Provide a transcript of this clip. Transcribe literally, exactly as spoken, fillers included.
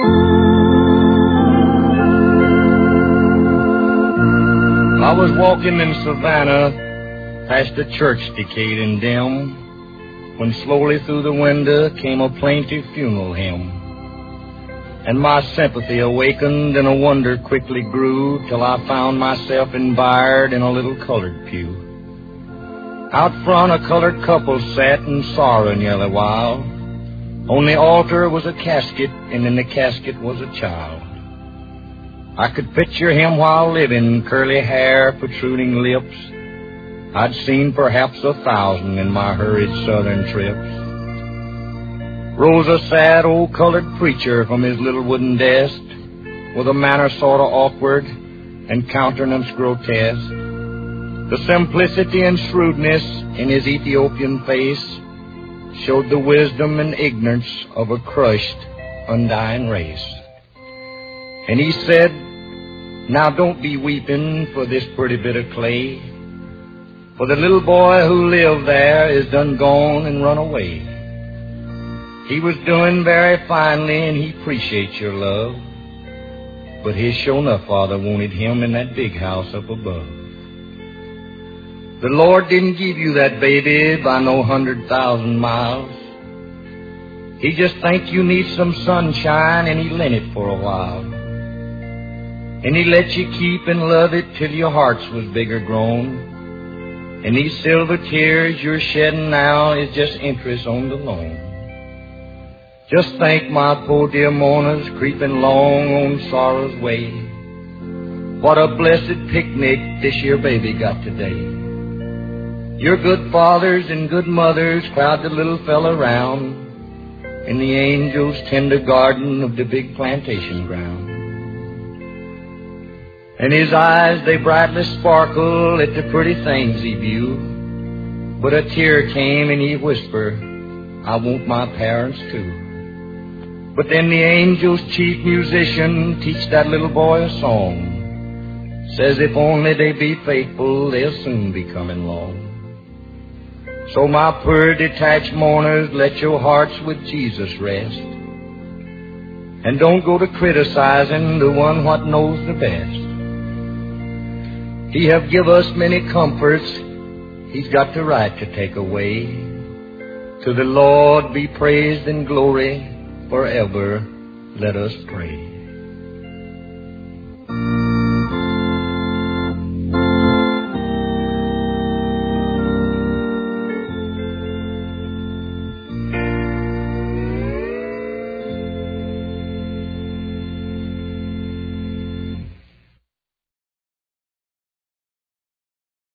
I was walking in Savannah, past a church decayed and dim, when slowly through the window came a plaintive funeral hymn. And my sympathy awakened and a wonder quickly grew, till I found myself environed in a little colored pew. Out front a colored couple sat in sorrow nearly a while. On the altar was a casket, and in the casket was a child. I could picture him while living, curly hair, protruding lips. I'd seen perhaps a thousand in my hurried southern trips. Rose a sad old colored preacher from his little wooden desk, with a manner sort of awkward and countenance grotesque. The simplicity and shrewdness in his Ethiopian face showed the wisdom and ignorance of a crushed, undying race. And he said, "Now don't be weeping for this pretty bit of clay, for the little boy who lived there is done gone and run away. He was doing very finely and he appreciates your love, but his sure enough father wanted him in that big house up above. The Lord didn't give you that baby by no hundred thousand miles. He just think you need some sunshine and he lent it for a while. And he let you keep and love it till your hearts was bigger grown. And these silver tears you're shedding now is just interest on the loan. Just think, my poor dear mourners creeping long on sorrow's way, what a blessed picnic this year baby got today. Your good fathers and good mothers crowd the little fella round in the angel's tender garden of the big plantation ground. And his eyes, they brightly sparkle at the pretty things he view. But a tear came and he whispered, I want my parents too. But then the angel's chief musician teach that little boy a song. Says if only they be faithful, they'll soon be coming along. So my poor detached mourners, let your hearts with Jesus rest. And don't go to criticizing the one what knows the best. He have give us many comforts, he's got the right to take away. To the Lord be praised and glory, forever let us pray.